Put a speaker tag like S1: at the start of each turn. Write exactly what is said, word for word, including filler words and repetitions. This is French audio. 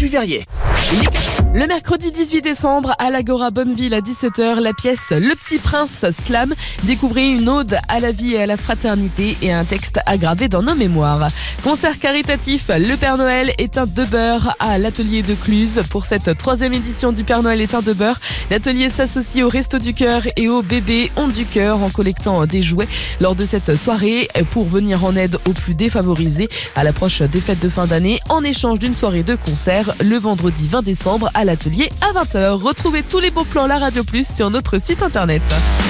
S1: du Verrier.
S2: Le mercredi dix-huit décembre, à l'Agora Bonneville à dix-sept heures, la pièce Le Petit Prince Slam. Découvrez une ode à la vie et à la fraternité et un texte aggravé dans nos mémoires. Concert caritatif, le Père Noël est un de beurre à l'atelier de Cluse. Pour cette troisième édition du Père Noël est un de beurre, l'atelier s'associe au Resto du Cœur et au Bébé Ont du Cœur en collectant des jouets lors de cette soirée pour venir en aide aux plus défavorisés à l'approche des fêtes de fin d'année en échange d'une soirée de concert le vendredi vingt décembre à l'atelier à vingt heures. Retrouvez tous les bons plans La Radio Plus sur notre site internet.